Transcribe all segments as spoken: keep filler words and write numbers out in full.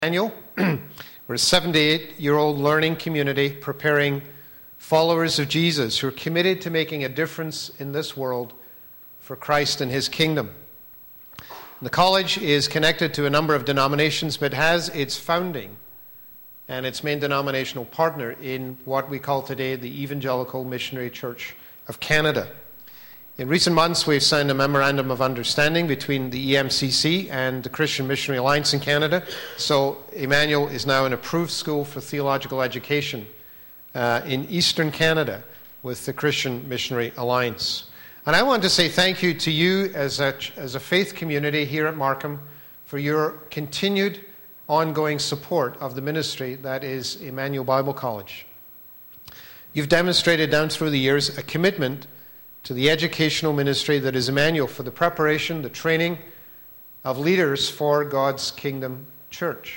Emmanuel. We're a seventy-eight-year-old learning community preparing followers of Jesus who are committed to making a difference in this world for Christ and his kingdom. The college is connected to a number of denominations, but has its founding and its main denominational partner in what we call today the Evangelical Missionary Church of Canada. In recent months, we've signed a memorandum of understanding between the E M C C and the Christian Missionary Alliance in Canada. So Emmanuel is now an approved school for theological education uh, in Eastern Canada with the Christian Missionary Alliance. And I want to say thank you to you as a, as a faith community here at Markham for your continued ongoing support of the ministry that is Emmanuel Bible College. You've demonstrated down through the years a commitment to the educational ministry that is Emmanuel for the preparation, the training of leaders for God's Kingdom Church.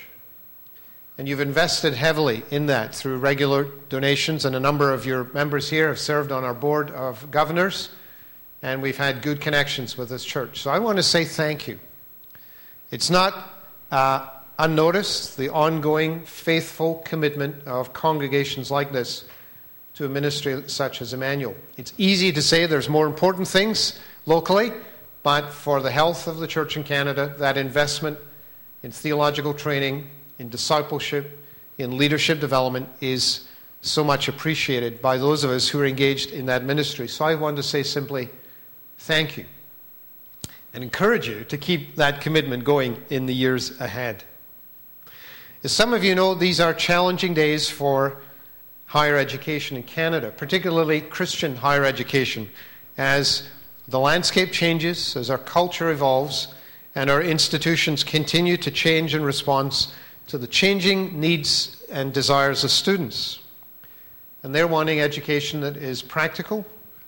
And you've invested heavily in that through regular donations, and a number of your members here have served on our board of governors, and we've had good connections with this church. So I want to say thank you. It's not uh, unnoticed, the ongoing faithful commitment of congregations like this to a ministry such as Emmanuel. It's easy to say there's more important things locally, but for the health of the church in Canada, that investment in theological training, in discipleship, in leadership development is so much appreciated by those of us who are engaged in that ministry. So I want to say simply, thank you, and encourage you to keep that commitment going in the years ahead. As some of you know, these are challenging days for higher education in Canada, particularly Christian higher education, as the landscape changes, as our culture evolves, and our institutions continue to change in response to the changing needs and desires of students. And they're wanting education that is practical,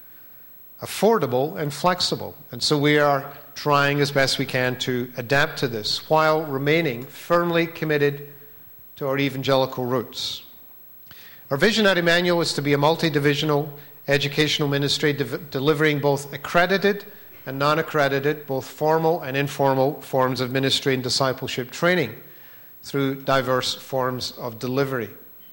affordable, and flexible. And so we are trying as best we can to adapt to this while remaining firmly committed to our evangelical roots. Our vision at Emmanuel is to be a multi-divisional educational ministry de- delivering both accredited and non-accredited, both formal and informal forms of ministry and discipleship training through diverse forms of delivery.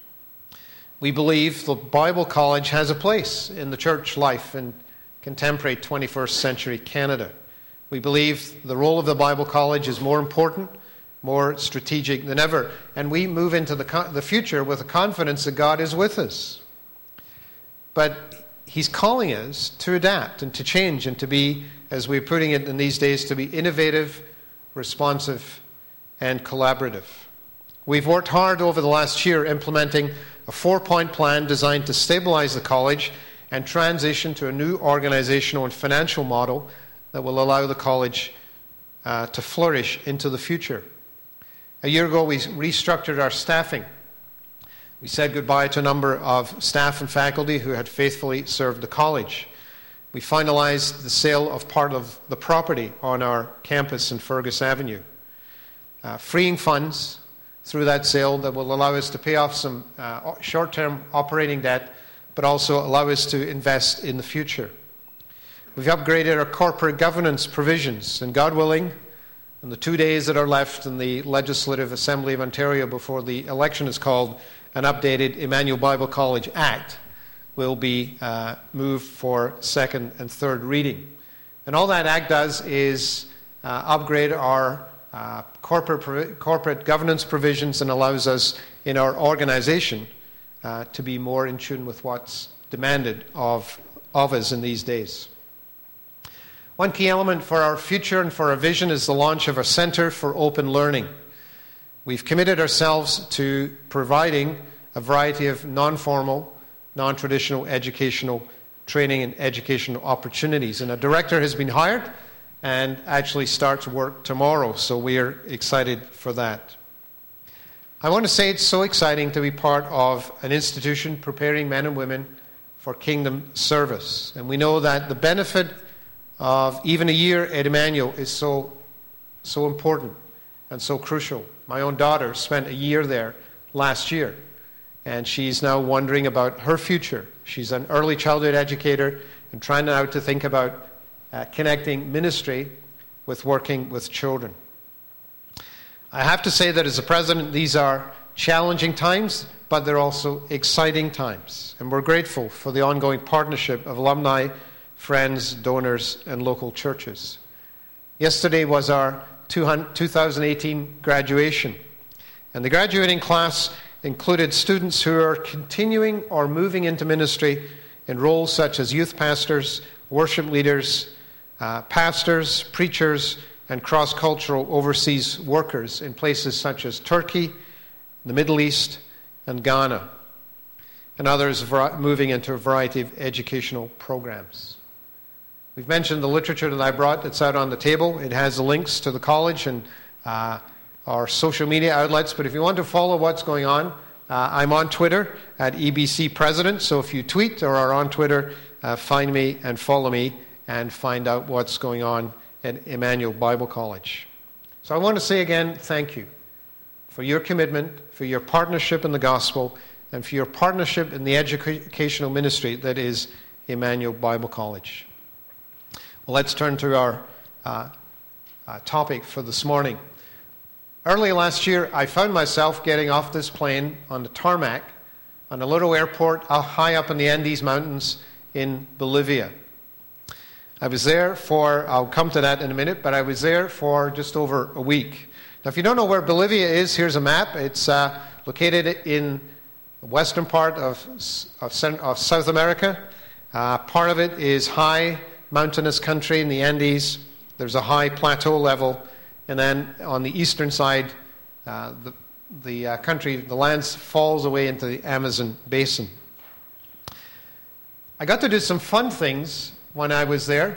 We believe the Bible College has a place in the church life in contemporary twenty-first century Canada. We believe the role of the Bible College is more important, more strategic than ever. And we move into the, co- the future with the confidence that God is with us. But he's calling us to adapt and to change and to be, as we're putting it in these days, to be innovative, responsive, and collaborative. We've worked hard over the last year implementing a four-point plan designed to stabilize the college and transition to a new organizational and financial model that will allow the college uh, to flourish into the future. A year ago, we restructured our staffing. We said goodbye to a number of staff and faculty who had faithfully served the college. We finalized the sale of part of the property on our campus in Fergus Avenue, uh, freeing funds through that sale that will allow us to pay off some uh, short-term operating debt, but also allow us to invest in the future. We've upgraded our corporate governance provisions, and God willing, in the two days that are left in the Legislative Assembly of Ontario before the election is called, an updated Emmanuel Bible College Act will be uh, moved for second and third reading. And all that Act does is uh, upgrade our uh, corporate, corporate governance provisions and allows us in our organization uh, to be more in tune with what's demanded of, of us in these days. One key element for our future and for our vision is the launch of our Centre for Open Learning. We've committed ourselves to providing a variety of non-formal, non-traditional educational training and educational opportunities. And a director has been hired and actually starts work tomorrow, so we are excited for that. I want to say it's so exciting to be part of an institution preparing men and women for kingdom service. And we know that the benefit of even a year at Emmanuel is so so important and so crucial. My own daughter spent a year there last year, and she's now wondering about her future. She's an early childhood educator and trying now to think about uh, connecting ministry with working with children. I have to say that as a president, these are challenging times, but they're also exciting times. And we're grateful for the ongoing partnership of alumni, friends, donors, and local churches. Yesterday was our two thousand eighteen graduation. And the graduating class included students who are continuing or moving into ministry in roles such as youth pastors, worship leaders, uh, pastors, preachers, and cross-cultural overseas workers in places such as Turkey, the Middle East, and Ghana, and others moving into a variety of educational programs. We've mentioned the literature that I brought that's out on the table. It has the links to the college and uh, our social media outlets, but if you want to follow what's going on, uh, I'm on Twitter at E B C President, so if you tweet or are on Twitter, uh, find me and follow me and find out what's going on at Emmanuel Bible College. So I want to say again, thank you for your commitment, for your partnership in the gospel, and for your partnership in the educational ministry that is Emmanuel Bible College. Well, let's turn to our uh, uh, topic for this morning. Early last year, I found myself getting off this plane on the tarmac on a little airport uh, high up in the Andes Mountains in Bolivia. I was there for, I'll come to that in a minute, but I was there for just over a week. Now, if you don't know where Bolivia is, here's a map. It's uh, located in the western part of, of, of South America. Uh, part of it is high mountainous country in the Andes. There's a high plateau level. And then on the eastern side, uh, the, the uh, country, the land falls away into the Amazon basin. I got to do some fun things when I was there.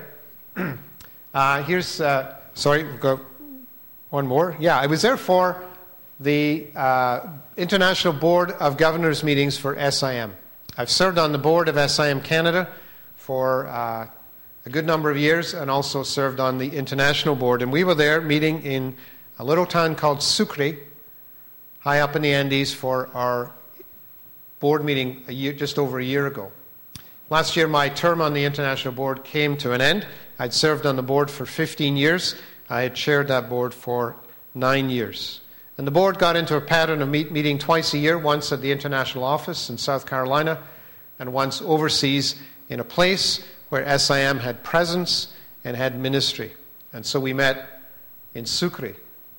uh, here's, uh, sorry, we've got one more. Yeah, I was there for the uh, International Board of Governors meetings for S I M. I've served on the board of S I M Canada for uh, a good number of years and also served on the international board. And we were there meeting in a little town called Sucre, high up in the Andes, for our board meeting a year, just over a year ago. Last year, my term on the international board came to an end. I'd served on the board for fifteen years. I had chaired that board for nine years. And the board got into a pattern of meet, meeting twice a year, once at the international office in South Carolina, and once overseas in a place where S I M had presence and had ministry. And so we met in Sucre.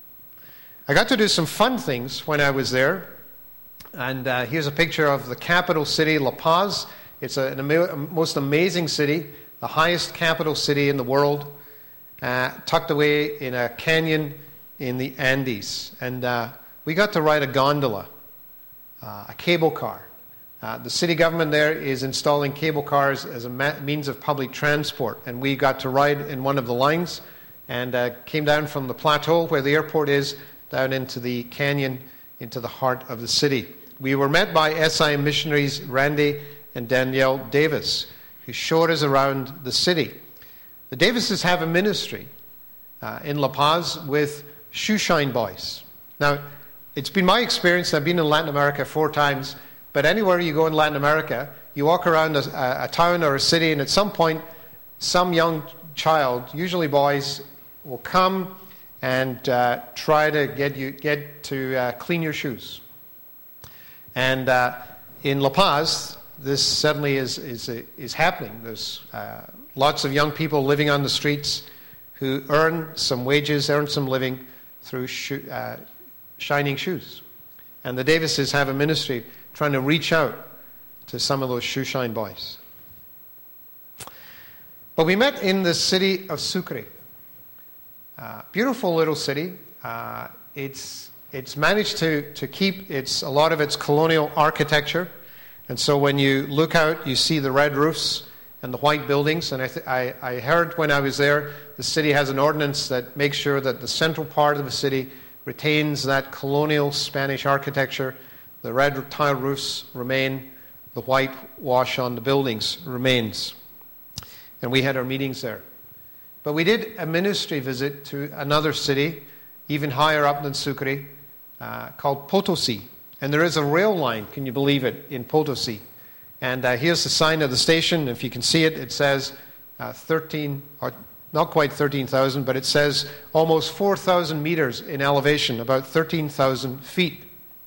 I got to do some fun things when I was there. And uh, here's a picture of the capital city, La Paz. It's a, an ama- most amazing city, the highest capital city in the world, uh, tucked away in a canyon in the Andes. And uh, we got to ride a gondola, uh, a cable car. Uh, the city government there is installing cable cars as a ma- means of public transport. And we got to ride in one of the lines and uh, came down from the plateau where the airport is down into the canyon, into the heart of the city. We were met by S I M missionaries Randy and Danielle Davis, who showed us around the city. The Davises have a ministry uh, in La Paz with shoeshine boys. Now, it's been my experience, I've been in Latin America four times, but anywhere you go in Latin America, you walk around a, a town or a city, and at some point, some young child, usually boys, will come and uh, try to get you get to uh, clean your shoes. And uh, in La Paz, this suddenly is is is happening. There's uh, lots of young people living on the streets who earn some wages, earn some living through sho- uh, shining shoes. And the Davises have a ministry trying to reach out to some of those shoeshine boys. But we met in the city of Sucre. Uh, beautiful little city. Uh, it's it's managed to to keep its a lot of its colonial architecture. And so when you look out, you see the red roofs and the white buildings. And I, th- I, I heard when I was there, the city has an ordinance that makes sure that the central part of the city retains that colonial Spanish architecture. The red tile roofs remain. The white wash on the buildings remains. And we had our meetings there. But we did a ministry visit to another city, even higher up than Sucre, uh, called Potosi. And there is a rail line, can you believe it, in Potosi. And uh, here's the sign of the station. If you can see it, it says uh, thirteen, or not quite thirteen thousand, but it says almost four thousand meters in elevation, about thirteen thousand feet.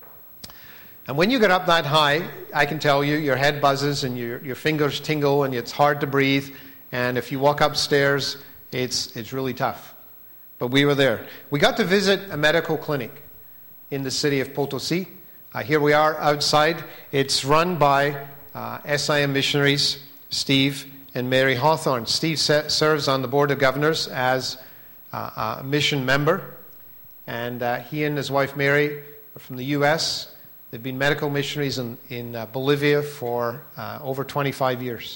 And when you get up that high, I can tell you, your head buzzes and your, your fingers tingle and it's hard to breathe. And if you walk upstairs, it's, it's really tough. But we were there. We got to visit a medical clinic in the city of Potosi. Uh, here we are outside. It's run by uh, S I M missionaries, Steve and Mary Hawthorne. Steve se- serves on the Board of Governors as uh, a mission member. And uh, he and his wife Mary are from the U S They've been medical missionaries in, in uh, Bolivia for uh, over twenty-five years.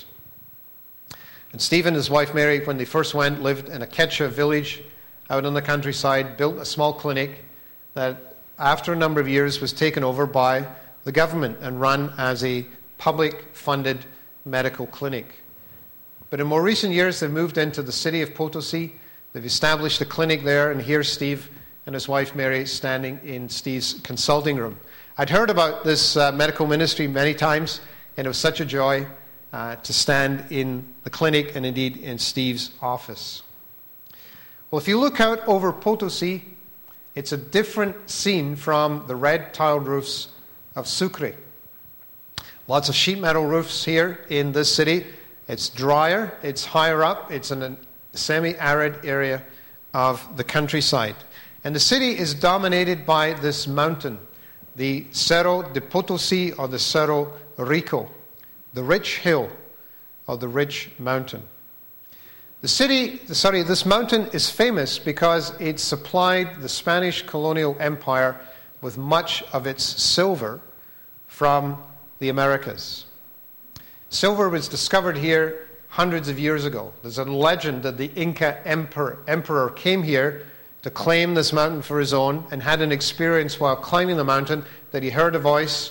And Steve and his wife Mary, when they first went, lived in a Quechua village out in the countryside, built a small clinic that after a number of years was taken over by the government and run as a public-funded medical clinic. But in more recent years, they've moved into the city of Potosi. They've established a clinic there, and here's Steve and his wife Mary standing in Steve's consulting room. I'd heard about this uh, medical ministry many times, and it was such a joy uh, to stand in the clinic and indeed in Steve's office. Well, if you look out over Potosi, it's a different scene from the red tiled roofs of Sucre. Lots of sheet metal roofs here in this city. It's drier, it's higher up, it's in a semi-arid area of the countryside. And the city is dominated by this mountain, the Cerro de Potosi or the Cerro Rico, the rich hill or the rich mountain. The city, sorry, this mountain is famous because it supplied the Spanish colonial empire with much of its silver from the Americas. Silver was discovered here hundreds of years ago. There's a legend that the Inca emperor, emperor came here to claim this mountain for his own and had an experience while climbing the mountain that he heard a voice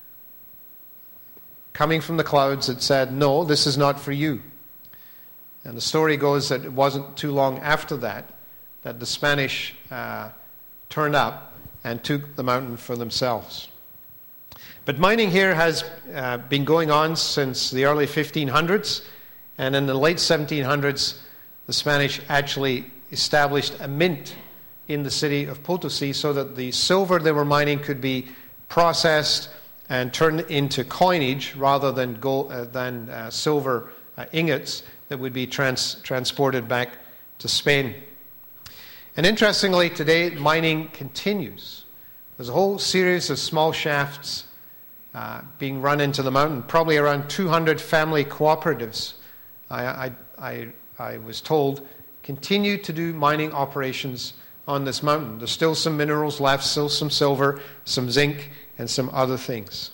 coming from the clouds that said, "No, this is not for you." And the story goes that it wasn't too long after that that the Spanish uh, turned up and took the mountain for themselves. But mining here has uh, been going on since the early fifteen hundreds, and in the late seventeen hundreds, the Spanish actually established a mint in the city of Potosi so that the silver they were mining could be processed and turned into coinage rather than gold, uh, than uh, silver uh, ingots that would be trans- transported back to Spain. And interestingly, today mining continues. There's a whole series of small shafts uh, being run into the mountain, probably around two hundred family cooperatives, I, I, I, I was told, continue to do mining operations on this mountain. There's still some minerals left, still some silver, some zinc, and some other things.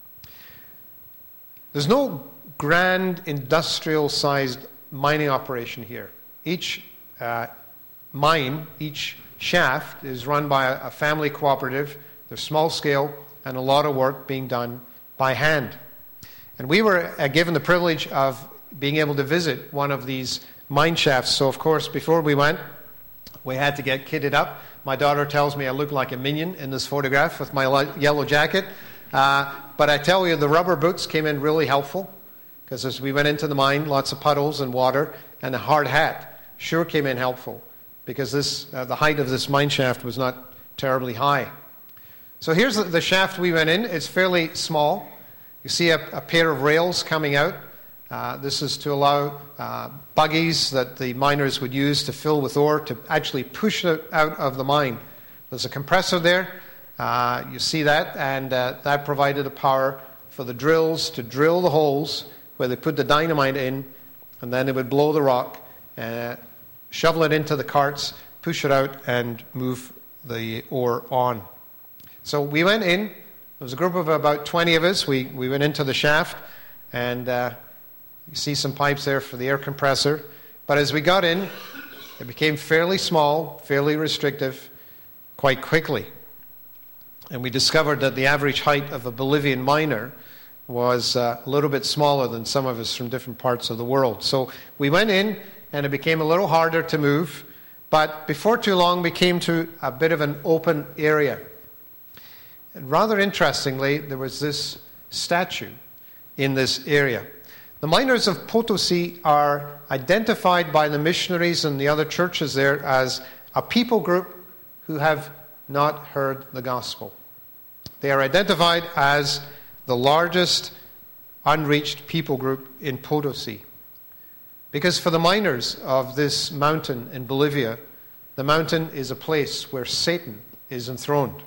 There's no grand industrial-sized mining operation here. Each uh, mine, each shaft is run by a, a family cooperative. There's small scale and a lot of work being done by hand. And we were uh, given the privilege of being able to visit one of these mine shafts. So, of course, before we went, we had to get kitted up. My daughter tells me I look like a minion in this photograph with my li- yellow jacket. Uh, but I tell you, the rubber boots came in really helpful because as we went into the mine, lots of puddles and water, and a hard hat sure came in helpful because this, uh, the height of this mine shaft was not terribly high. So here's the, the shaft we went in. It's fairly small. You see a, a pair of rails coming out. Uh, this is to allow uh, buggies that the miners would use to fill with ore to actually push it out of the mine. There's a compressor there. Uh, you see that, and uh, that provided the power for the drills to drill the holes where they put the dynamite in, and then they would blow the rock, uh, shovel it into the carts, push it out, and move the ore on. So we went in. There was a group of about twenty of us. We, we went into the shaft, and uh, you see some pipes there for the air compressor. But as we got in, it became fairly small, fairly restrictive, quite quickly. And we discovered that the average height of a Bolivian miner was uh, a little bit smaller than some of us from different parts of the world. So we went in, and it became a little harder to move. But before too long, we came to a bit of an open area. And rather interestingly, there was this statue in this area. The miners of Potosi are identified by the missionaries and the other churches there as a people group who have not heard the gospel. They are identified as the largest unreached people group in Potosi. Because for the miners of this mountain in Bolivia, the mountain is a place where Satan is enthroned.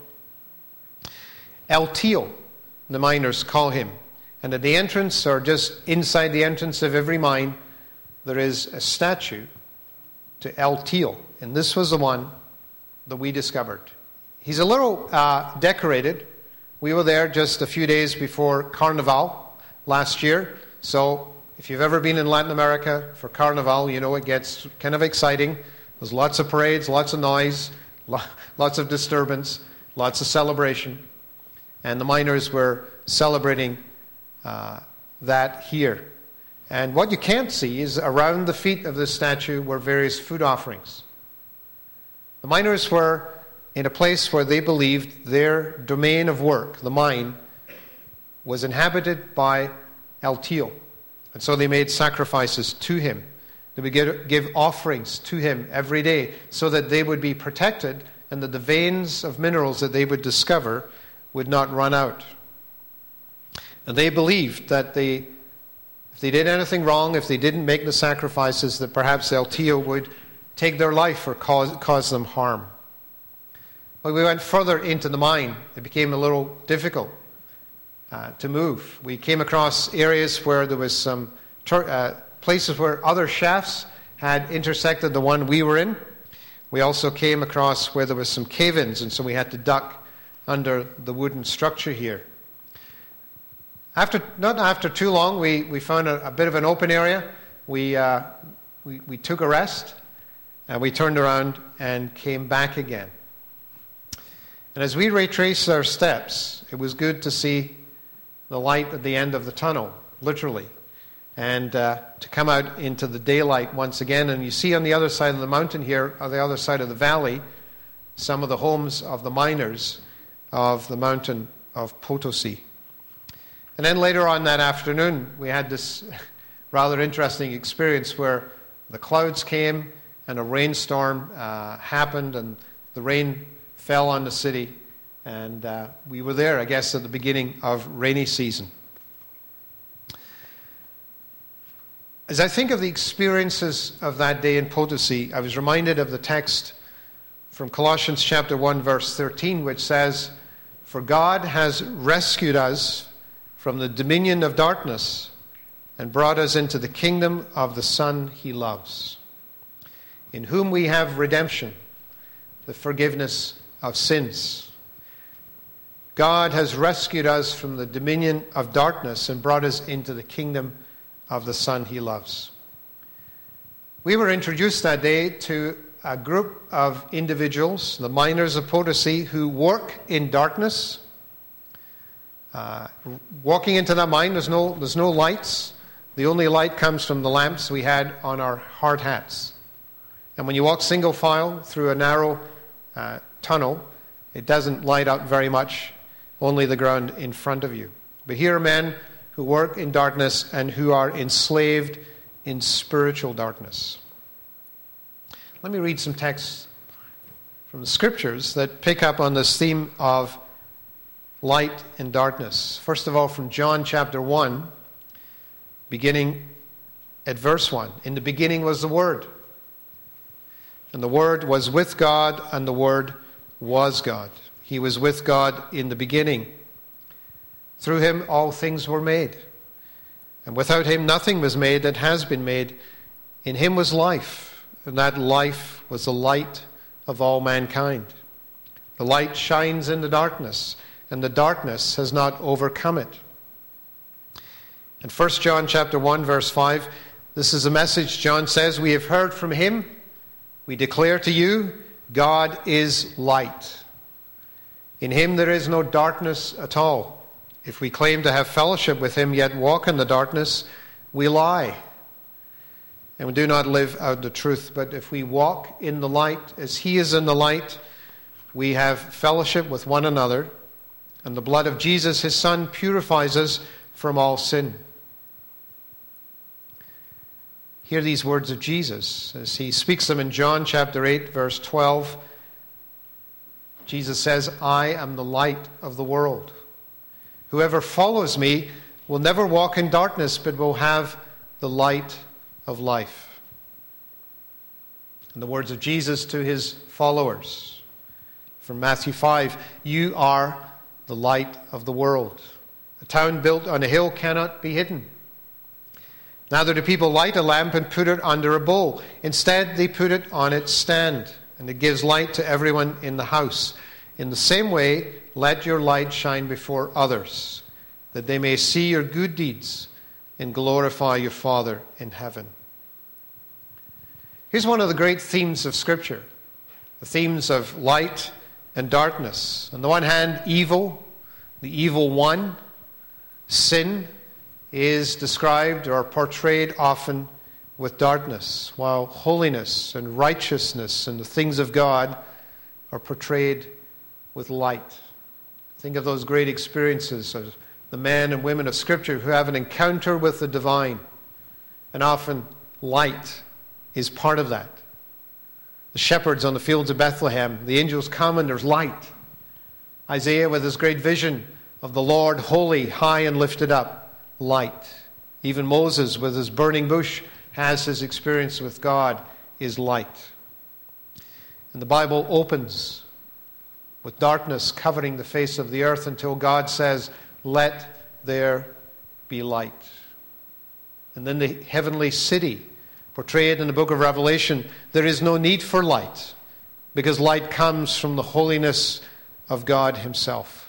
El Tío, the miners call him. And at the entrance, or just inside the entrance of every mine, there is a statue to El Tío. And this was the one that we discovered. He's a little uh, decorated. We were there just a few days before Carnival last year. So if you've ever been in Latin America for Carnival, you know it gets kind of exciting. There's lots of parades, lots of noise, lots of disturbance, lots of celebration. And the miners were celebrating uh, that here. And what you can't see is around the feet of this statue were various food offerings. The miners were in a place where they believed their domain of work, the mine, was inhabited by El Tío. And so they made sacrifices to him. They would give, give offerings to him every day so that they would be protected and that the veins of minerals that they would discover would not run out. And they believed that they, if they did anything wrong, if they didn't make the sacrifices, that perhaps El Tío would take their life or cause, cause them harm. When we went further into the mine, it became a little difficult uh, to move. We came across areas where there was some tur- uh, places where other shafts had intersected the one we were in. We also came across where there was some cave-ins, and so we had to duck under the wooden structure here. After not after too long, we, we found a, a bit of an open area. We, uh, we we took a rest, and we turned around and came back again. And as we retraced our steps, it was good to see the light at the end of the tunnel, literally, and uh, to come out into the daylight once again. And you see on the other side of the mountain here, on the other side of the valley, some of the homes of the miners of the mountain of Potosi. And then later on that afternoon, we had this rather interesting experience where the clouds came and a rainstorm uh, happened, and the rain fell on the city, and uh, we were there, I guess, at the beginning of rainy season. As I think of the experiences of that day in Potosi, I was reminded of the text from Colossians chapter one, verse thirteen, which says, "For God has rescued us from the dominion of darkness and brought us into the kingdom of the Son he loves, in whom we have redemption, the forgiveness of sins." God has rescued us from the dominion of darkness and brought us into the kingdom of the Son he loves. We were introduced that day to a group of individuals, the miners of Potosi, who work in darkness. Uh, walking into that mine, there's no, there's no lights. The only light comes from the lamps we had on our hard hats. And when you walk single file through a narrow uh, tunnel, it doesn't light up very much, only the ground in front of you. But here are men who work in darkness and who are enslaved in spiritual darkness. Let me read some texts from the scriptures that pick up on this theme of light and darkness. First of all, from John chapter one, beginning at verse one. "In the beginning was the Word, and the Word was with God, and the Word was God. He was with God in the beginning. Through him all things were made, and without him nothing was made that has been made. In him was life, and that life was the light of all mankind. The light shines in the darkness, and the darkness has not overcome it." In First John chapter one, verse five, this is a message John says, "We have heard from him. We declare to you, God is light. In him there is no darkness at all. If we claim to have fellowship with him, yet walk in the darkness, we lie, and we do not live out the truth. But if we walk in the light as he is in the light, we have fellowship with one another, and the blood of Jesus, his Son, purifies us from all sin." Hear these words of Jesus as he speaks them in John chapter eight, verse twelve. Jesus says, I am the light of the world. Whoever follows me will never walk in darkness, but will have the light of life. And the words of Jesus to his followers from Matthew five, you are the light of the world. A town built on a hill cannot be hidden. Neither do people light a lamp and put it under a bowl. Instead, they put it on its stand, and it gives light to everyone in the house. In the same way, let your light shine before others, that they may see your good deeds and glorify your Father in heaven. Here's one of the great themes of Scripture, the themes of light and darkness. On the one hand, evil, the evil one, sin, is described or portrayed often with darkness, while holiness and righteousness and the things of God are portrayed with light. Think of those great experiences of the men and women of Scripture who have an encounter with the divine, and often light is part of that. The shepherds on the fields of Bethlehem, the angels come and there's light. Isaiah with his great vision of the Lord holy, high and lifted up. Light. Even Moses with his burning bush has his experience with God is light. And the Bible opens with darkness covering the face of the earth until God says, let there be light. And then the heavenly city portrayed in the book of Revelation, there is no need for light because light comes from the holiness of God himself.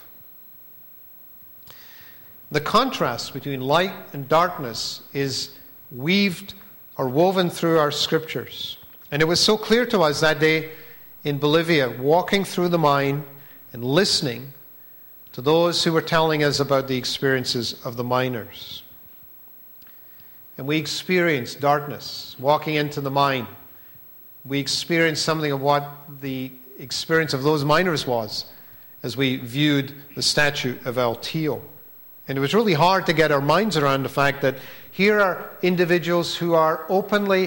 The contrast between light and darkness is weaved or woven through our scriptures. And it was so clear to us that day in Bolivia, walking through the mine and listening to those who were telling us about the experiences of the miners. And we experienced darkness walking into the mine. We experienced something of what the experience of those miners was as we viewed the statue of El Tío. And it was really hard to get our minds around the fact that here are individuals who are openly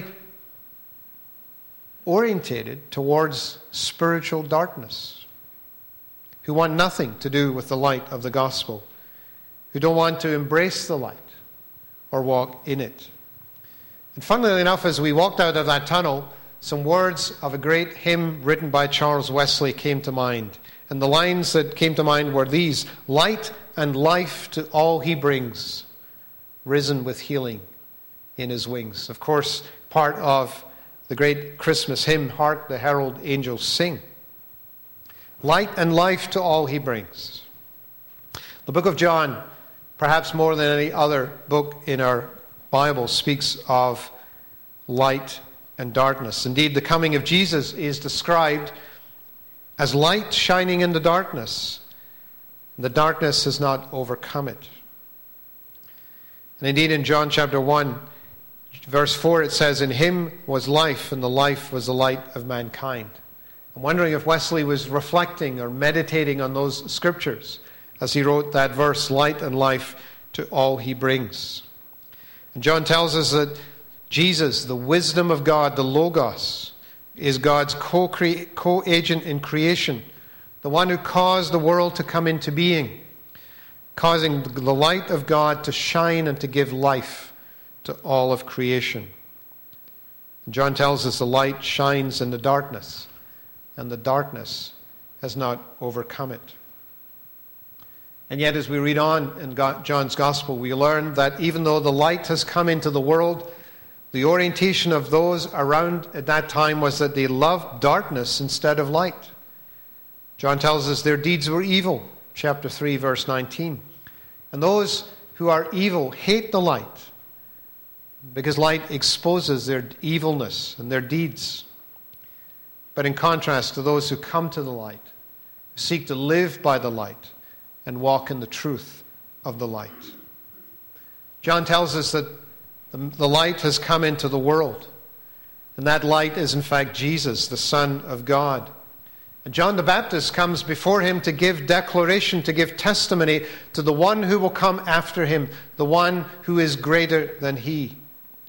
orientated towards spiritual darkness, who want nothing to do with the light of the gospel, who don't want to embrace the light or walk in it. And funnily enough, as we walked out of that tunnel, some words of a great hymn written by Charles Wesley came to mind. And the lines that came to mind were these: light and life to all he brings, risen with healing in his wings. Of course, part of the great Christmas hymn, Hark the Herald Angels Sing. Light and life to all he brings. The book of John, perhaps more than any other book in our Bible, speaks of light and darkness. Indeed, the coming of Jesus is described as light shining in the darkness. The darkness has not overcome it. And indeed, in John chapter one, verse four, it says, in him was life, and the life was the light of mankind. I'm wondering if Wesley was reflecting or meditating on those scriptures as he wrote that verse, light and life to all he brings. And John tells us that Jesus, the wisdom of God, the Logos, is God's co-cre- co-agent in creation, the one who caused the world to come into being, causing the light of God to shine and to give life to all of creation. And John tells us the light shines in the darkness, and the darkness has not overcome it. And yet, as we read on in John's Gospel, we learn that even though the light has come into the world, the orientation of those around at that time was that they loved darkness instead of light. John tells us their deeds were evil, chapter three, verse nineteen. And those who are evil hate the light, because light exposes their evilness and their deeds. But in contrast to those who come to the light, who seek to live by the light and walk in the truth of the light. John tells us that the, the light has come into the world, and that light is in fact Jesus, the Son of God. And John the Baptist comes before him to give declaration, to give testimony to the one who will come after him, the one who is greater than he.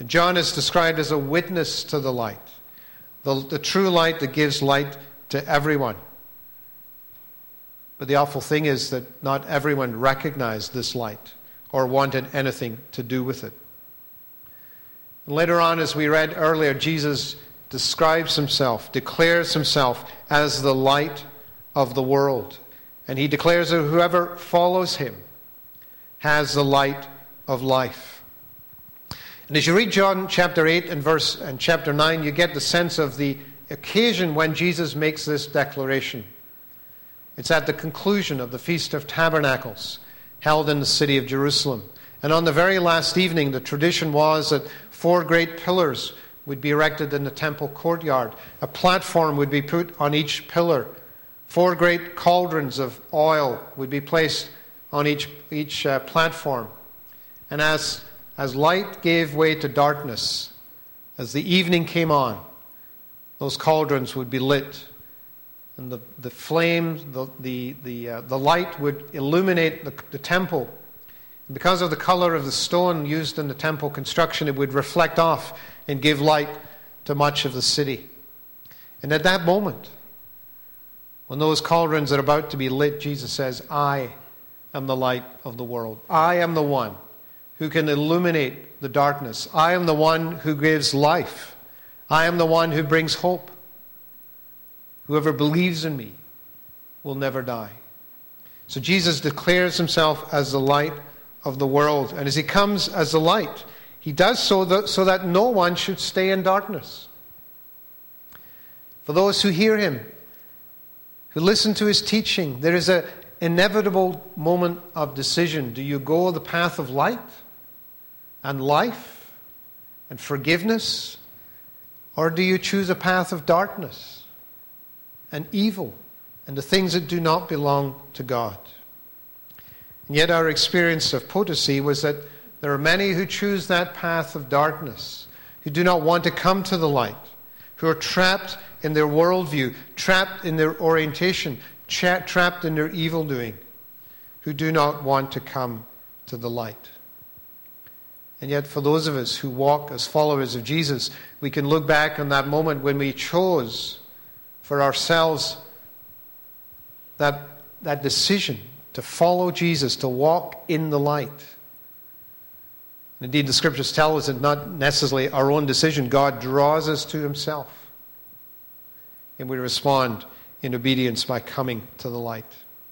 And John is described as a witness to the light, the, the true light that gives light to everyone. But the awful thing is that not everyone recognized this light or wanted anything to do with it. And later on, as we read earlier, Jesus describes himself, declares himself as the light of the world. And he declares that whoever follows him has the light of life. And as you read John chapter eight and verse and chapter nine, you get the sense of the occasion when Jesus makes this declaration. It's at the conclusion of the Feast of Tabernacles, held in the city of Jerusalem. And on the very last evening, the tradition was that four great pillars would be erected in the temple courtyard. A platform would be put on each pillar. Four great cauldrons of oil would be placed on each, each uh, platform. And as, as light gave way to darkness, as the evening came on, those cauldrons would be lit. And the, the flame, the, the, the, uh, the light would illuminate the, the temple. And because of the color of the stone used in the temple construction, it would reflect off and give light to much of the city. And at that moment, when those cauldrons are about to be lit, Jesus says, I am the light of the world. I am the one who can illuminate the darkness. I am the one who gives life. I am the one who brings hope. Whoever believes in me will never die. So Jesus declares himself as the light of the world. And as he comes as the light, he does so that, so that no one should stay in darkness. For those who hear him, who listen to his teaching, there is an inevitable moment of decision. Do you go the path of light and life and forgiveness? Or do you choose a path of darkness and evil and the things that do not belong to God? And yet our experience of Potosi was that there are many who choose that path of darkness, who do not want to come to the light, who are trapped in their worldview, trapped in their orientation, tra- trapped in their evil doing, who do not want to come to the light. And yet for those of us who walk as followers of Jesus, we can look back on that moment when we chose for ourselves that, that decision to follow Jesus, to walk in the light. Indeed, the scriptures tell us that not necessarily our own decision. God draws us to himself. And we respond in obedience by coming to the light.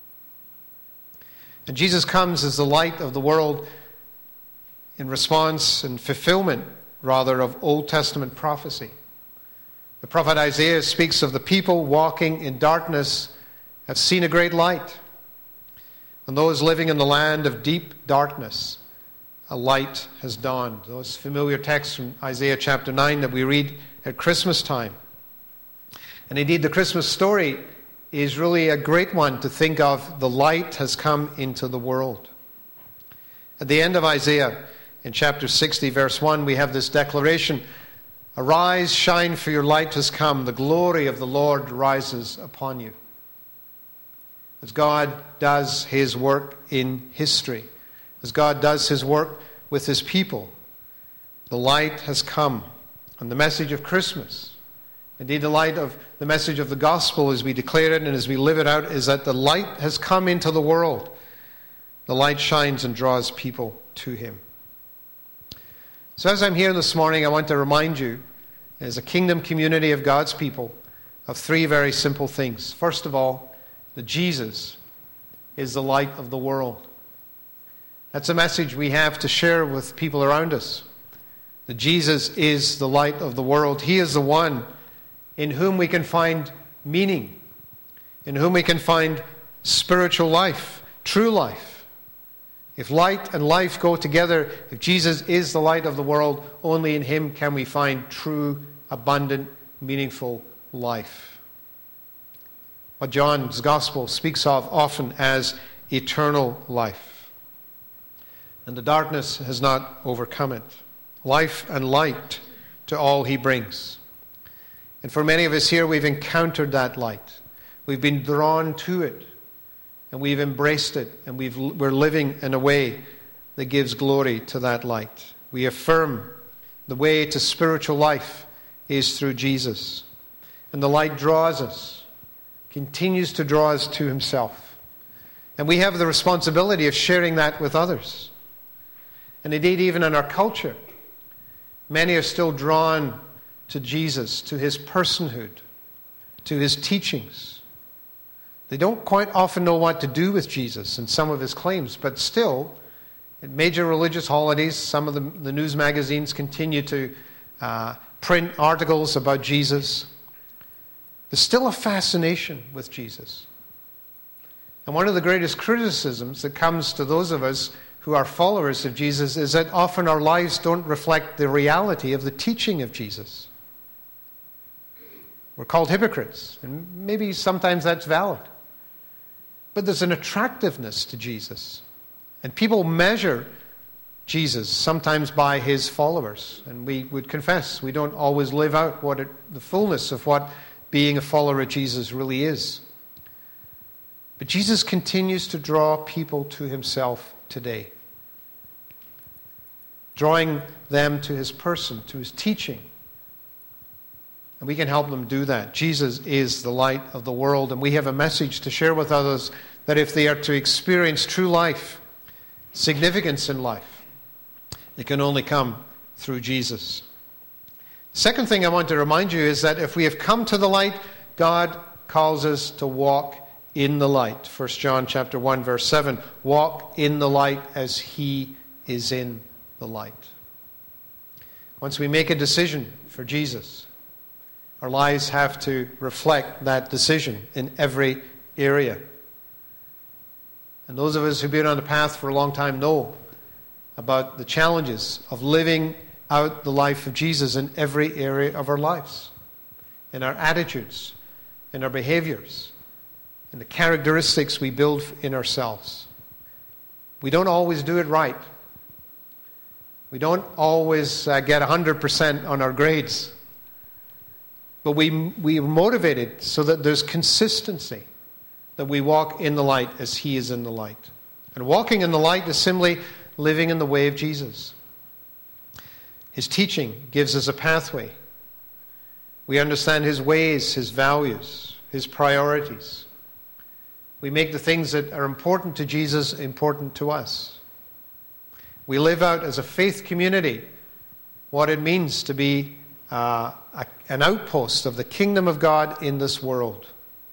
And Jesus comes as the light of the world in response and fulfillment, rather, of Old Testament prophecy. The prophet Isaiah speaks of the people walking in darkness have seen a great light. And those living in the land of deep darkness, a light has dawned. Those familiar texts from Isaiah chapter nine that we read at Christmas time. And indeed, the Christmas story is really a great one to think of. The light has come into the world. At the end of Isaiah, in chapter sixty, verse one, we have this declaration, "Arise, shine, for your light has come. The glory of the Lord rises upon you." As God does his work in history, as God does his work with his people, the light has come. And the message of Christmas, indeed the light of the message of the gospel as we declare it and as we live it out, is that the light has come into the world. The light shines and draws people to him. So as I'm here this morning, I want to remind you, as a kingdom community of God's people, of three very simple things. First of all, that Jesus is the light of the world. That's a message we have to share with people around us. That Jesus is the light of the world. He is the one in whom we can find meaning, in whom we can find spiritual life, true life. If light and life go together, if Jesus is the light of the world, only in him can we find true, abundant, meaningful life. What John's gospel speaks of often as eternal life. And the darkness has not overcome it. Life and light to all he brings. And for many of us here, we've encountered that light. We've been drawn to it. And we've embraced it. And we've, we're living in a way that gives glory to that light. We affirm The way to spiritual life is through Jesus. And the light draws us, continues to draw us to himself. And we have the responsibility of sharing that with others. And indeed, even in our culture, many are still drawn to Jesus, to his personhood, to his teachings. They don't quite often know what to do with Jesus and some of his claims, but still, at major religious holidays, some of the, the news magazines continue to uh, print articles about Jesus. There's still a fascination with Jesus. And one of the greatest criticisms that comes to those of us who are followers of Jesus is that often our lives don't reflect the reality of the teaching of Jesus. We're called hypocrites, and maybe sometimes that's valid. But there's an attractiveness to Jesus. And people measure Jesus sometimes by his followers. And we would confess we don't always live out what it, the fullness of what being a follower of Jesus really is. But Jesus continues to draw people to himself today, drawing them to his person, to his teaching. And we can help them do that. Jesus is the light of the world, and we have a message to share with others that if they are to experience true life, significance in life, it can only come through Jesus. Second thing I want to remind you is that if we have come to the light, God calls us to walk in the light. First John chapter one, verse seven, walk in the light as he is in the light. Once we make a decision for Jesus, our lives have to reflect that decision in every area. And those of us who've been on the path for a long time know about the challenges of living out the life of Jesus in every area of our lives, in our attitudes, in our behaviors, in the characteristics we build in ourselves. We don't always do it right. We don't always uh, get one hundred percent on our grades. But we, we are motivated so that there's consistency, that we walk in the light as he is in the light. And walking in the light is simply living in the way of Jesus. His teaching gives us a pathway. We understand his ways, his values, his priorities. We make the things that are important to Jesus important to us. We live out as a faith community what it means to be uh, a, an outpost of the kingdom of God in this world.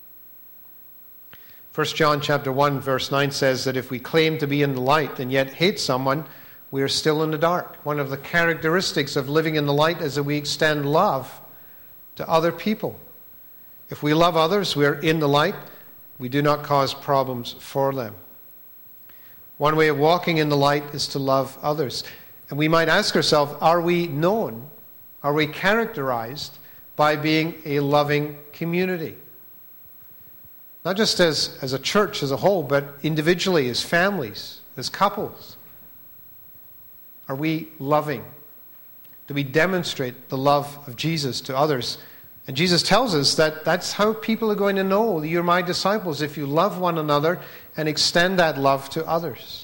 First John chapter one, verse nine says that if we claim to be in the light and yet hate someone, we are still in the dark. One of the characteristics of living in the light is that we extend love to other people. If we love others, we are in the light. We do not cause problems for them. One way of walking in the light is to love others. And we might ask ourselves, are we known? Are we characterized by being a loving community? Not just as, as a church as a whole, but individually, as families, as couples. Are we loving? Do we demonstrate the love of Jesus to others? And Jesus tells us that that's how people are going to know that you're my disciples, if you love one another and extend that love to others.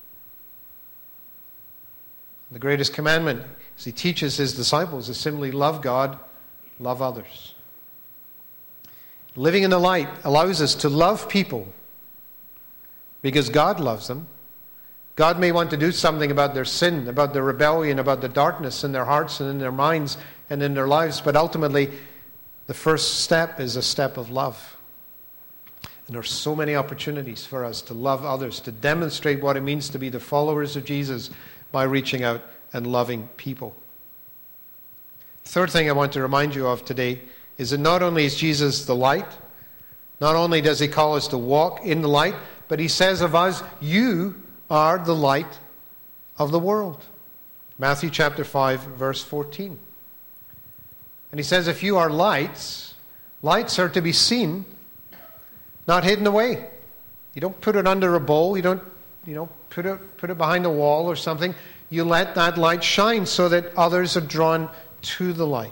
The greatest commandment, as he teaches his disciples, is simply love God, love others. Living in the light allows us to love people because God loves them. God may want to do something about their sin, about their rebellion, about the darkness in their hearts and in their minds and in their lives, but ultimately the first step is a step of love. And there are so many opportunities for us to love others, to demonstrate what it means to be the followers of Jesus by reaching out and loving people. Third thing I want to remind you of today is that not only is Jesus the light, not only does he call us to walk in the light, but he says of us, you are the light of the world. Matthew chapter five, verse fourteen. And he says, if you are lights, lights are to be seen, not hidden away. You don't put it under a bowl. You don't, you know, put it, put it behind a wall or something. You let that light shine so that others are drawn to the light.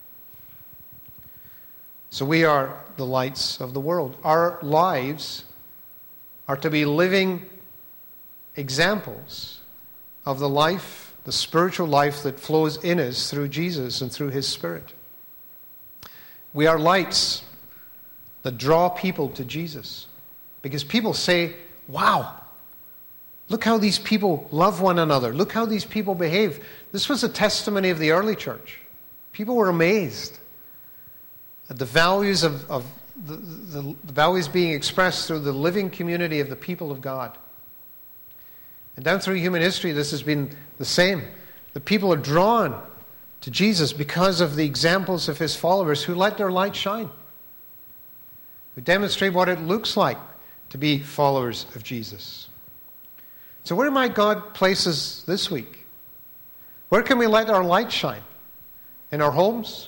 So we are the lights of the world. Our lives are to be living examples of the life the spiritual life that flows in us through Jesus and through his Spirit. We are lights that draw people to Jesus. Because people say, wow, look how these people love one another. Look how these people behave. This was a testimony of the early church. People were amazed at the values of, of the, the, the values being expressed through the living community of the people of God. And down through human history, this has been the same. The people are drawn to Jesus because of the examples of his followers who let their light shine, who demonstrate what it looks like to be followers of Jesus. So where might God place us this week? Where can we let our light shine? In our homes?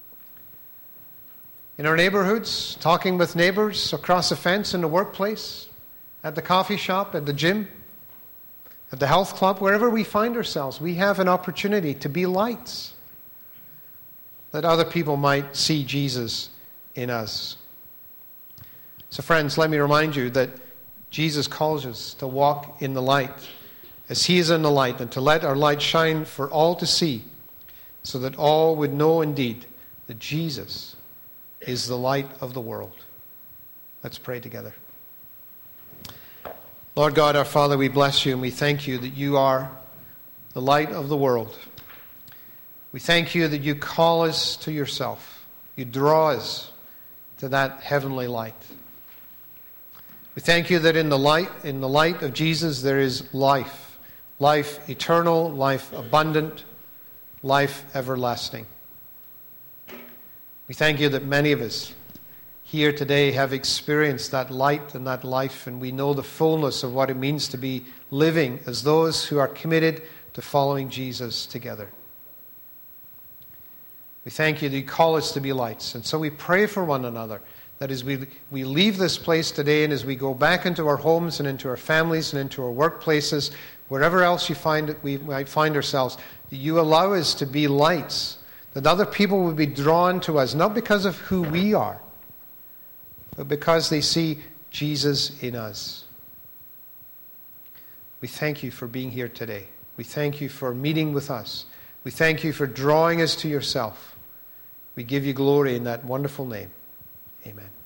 In our neighborhoods? Talking with neighbors across the fence in the workplace? At the coffee shop? At the gym? At the health club? Wherever we find ourselves, we have an opportunity to be lights, that other people might see Jesus in us. So friends, let me remind you that Jesus calls us to walk in the light as he is in the light, and to let our light shine for all to see, so that all would know indeed that Jesus is the light of the world. Let's pray together. Lord God, our Father, we bless you and we thank you that you are the light of the world. We thank you that you call us to yourself. You draw us to that heavenly light. We thank you that in the light, in the light of Jesus there is life. Life eternal, life abundant, life everlasting. We thank you that many of us here today have experienced that light and that life, and we know the fullness of what it means to be living as those who are committed to following Jesus together. We thank you that you call us to be lights, and so we pray for one another, that as we, we leave this place today and as we go back into our homes and into our families and into our workplaces, wherever else you find it, we might find ourselves, that you allow us to be lights, that other people will be drawn to us, not because of who we are, but because they see Jesus in us. We thank you for being here today. We thank you for meeting with us. We thank you for drawing us to yourself. We give you glory in that wonderful name. Amen.